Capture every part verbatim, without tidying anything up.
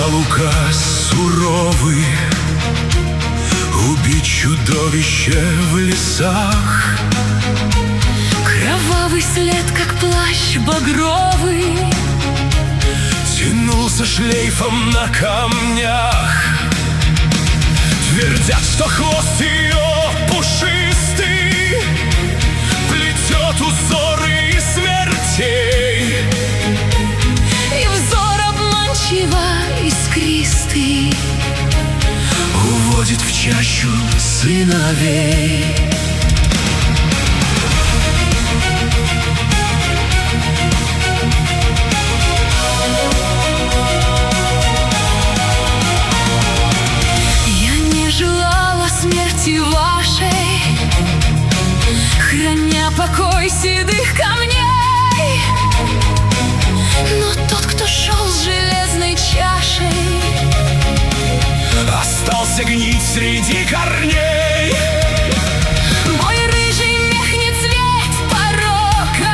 Настал указ суровый убить чудовище в лесах. Кровавый след, как плащ багровый, тянулся шлейфом на камнях. Твердят, что хвост ее пушистый плетет узоры смертей, и взор обманчиво искристый уводит в чащу сыновей. Я не желала смерти вашей, храня покой седых камней, но тот, кто шел с железной чашей, остался гнить среди корней. мой рыжий мех не цвет порока,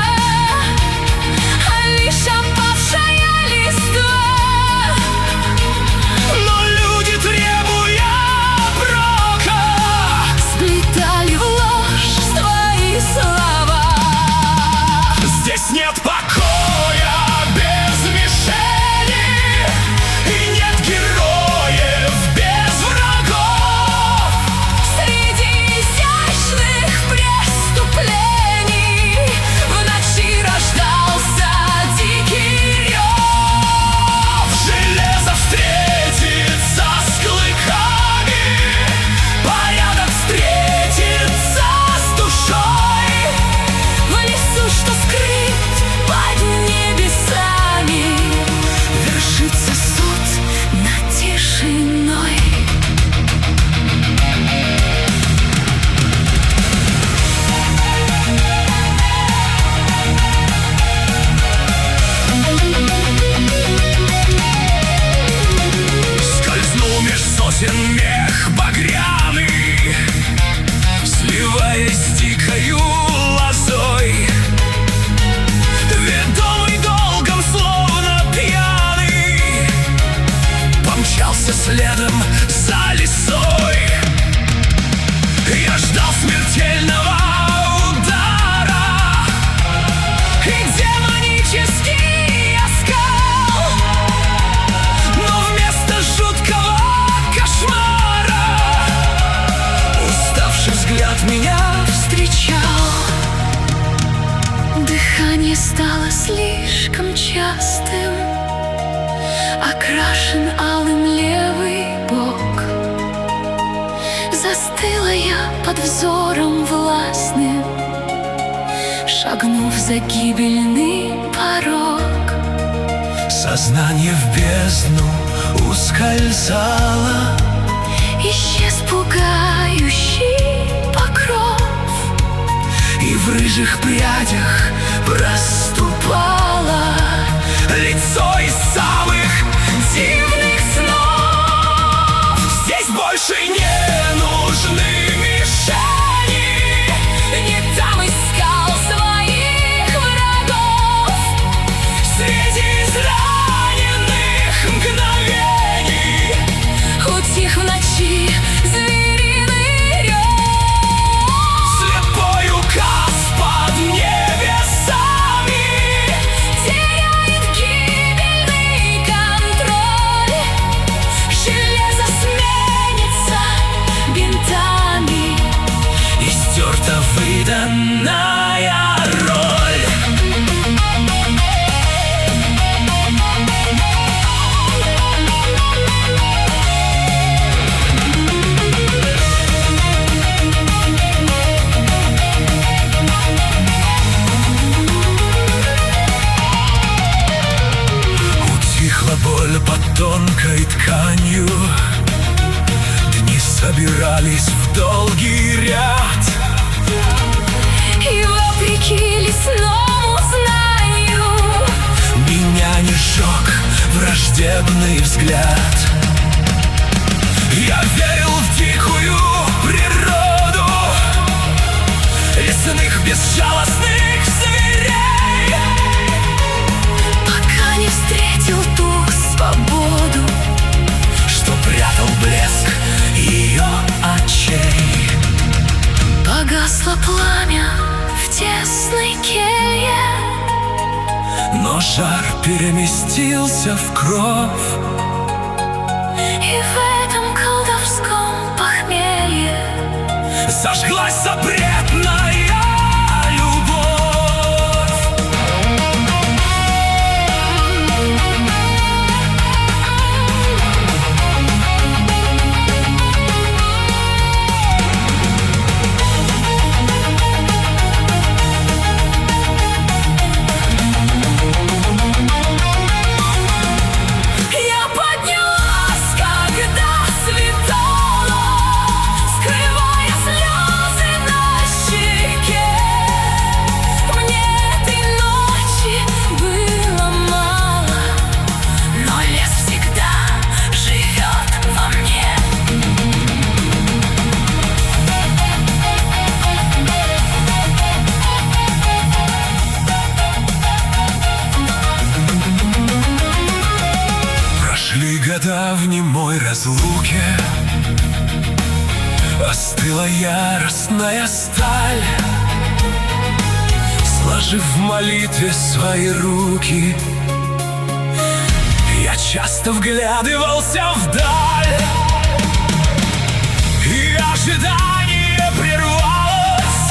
а лишь опавшая листва. Но люди, требуя прока, Сплетали в ложь свои слова. здесь нет покоя без мишени, и нет героев без врагов. Среди изящных преступлений в ночи рождался дикий рев. Железо встретится с клыками, порядок встретится с душой. В лесу, что скрыт под небесами, вершится суд над тишиной. Скользнул меж сосен мех багряный, сливаясь с дикою лозой. Ведомый долгом, словно пьяный, помчался следом за лисой. Я ждал смертельного удара и демонический оскал, но вместо жуткого кошмара уставший взгляд меня встречал. Дыхание стало слишком частым, окрашен алым левый бок. Застыла я под взором властным, шагнув за гибельный порог. Сознание в бездну ускользало, Исчез пугающий покров, и в рыжих прядях проступало лицо из самых дивных снов. Здесь больше не нужны мишени, не там искал своих врагов. среди израненных мгновений Утих в ночи звериный рев. слепой указ под небесами Теряет гибельный контроль, железо сменится бинтами, и стерта выданная роль. Утихла боль под тонкой тканью, дни собирались в долгий ряд. и вопреки лесному знанию Меня не сжег враждебный взгляд. Я верил в дикую природу лесных безжалостных зверей. пока не встретил ту свободу, переместился в кровь. И в этом колдовском похмелье Зажглась запретная года в немой разлуке остыла яростная сталь. Сложив в молитве свои руки, я часто вглядывался вдаль, и ожидание прервалось.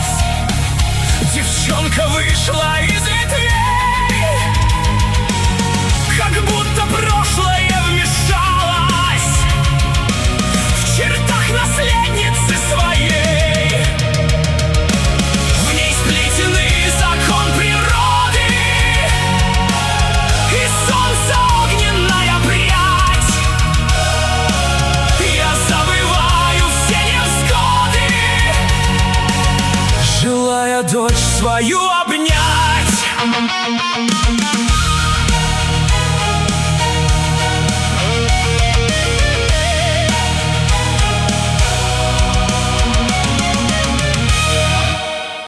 Девчонка вышла из ветвей, как будто прошлое в чертах наследницы своей. В ней сплетенный закон природы и солнца огненная прядь. Я забываю все невзгоды, желая дочь свою обнять.